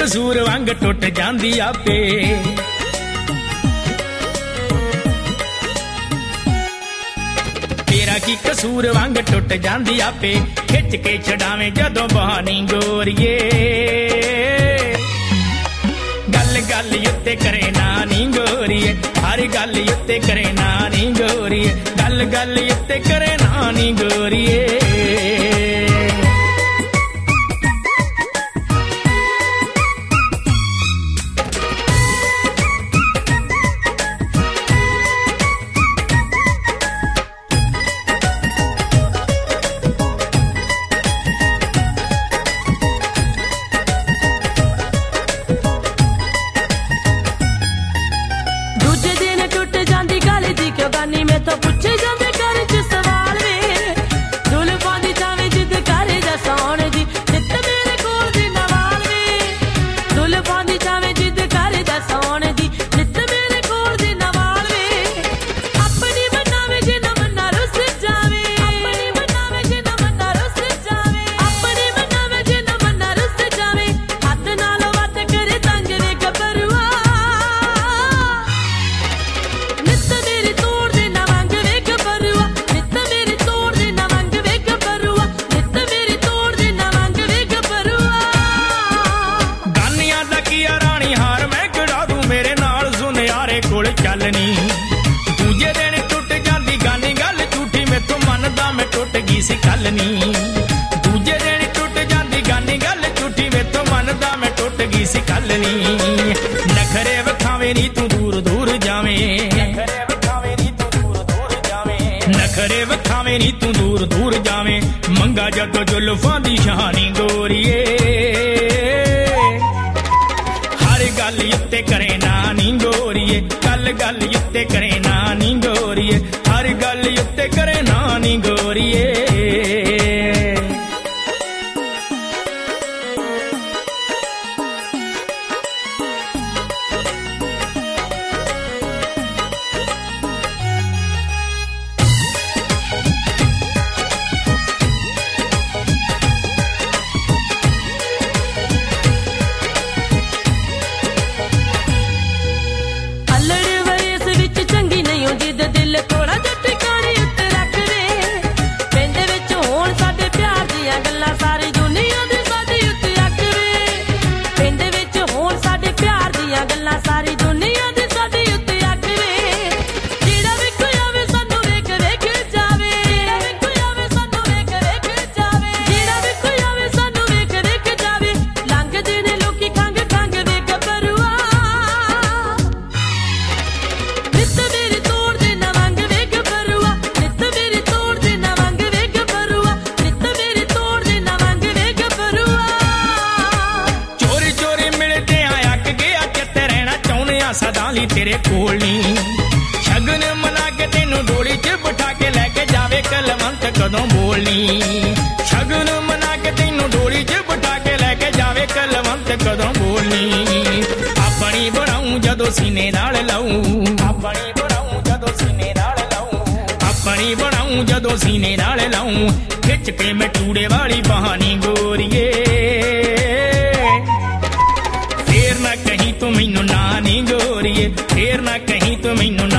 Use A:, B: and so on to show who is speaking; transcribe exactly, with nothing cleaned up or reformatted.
A: कसूर वांग टुट जांदी आपे। तेरा की कसूर वांग टुट जांदी आपे, खिच के छड़ावे जदों बहानी गोरिए। गल गल उत्ते करे नानी गोरिए, हर गल उत्ते करे नानी गोरिए, गल गल उत्ते करे नानी गोरिए। दूजे दिन टुट जांदी गानी गल झूठी, मैथों मनदा मैं टुट गई सी कल नी। दूजे दिन टुट जांदी गानी गल झूठी, मैथों मनदा मैं टुट गई सी कल नी। नखरे वखावे नी तू दूर दूर जावे, नखरे वखावे नी तू दूर दूर जावे, नखरे वखावे नी तू दूर दूर जावे। मंगा जदों जुल्फां दी शानी गोरिए, हर गल उत्ते करे नानी गोरिए, गल गल उत्ते करे नानी गोरिए, हर गल उत्ते करे नानी गोरिए। सदाली तेरे कोल नी, शगन मना के तेनू डोली च बिठा के लैके जावे कलवंत कदों बोलनी। शगन मना के तेनू डोली च बिठा के लैके जावे कलवंत कदों बोलनी। अपनी बनाऊं जदों सीने नाल लाऊं, अपनी बनाऊं जदों सीने नाल लाऊं, अपनी बनाऊं जदों सीने नाल लाऊं। खिच के मैं टूड़े वाली बहानी गोरिए, फिर ना कहीं तू मैनू नानी गोरिए, फिर ना कहीं तू मैनू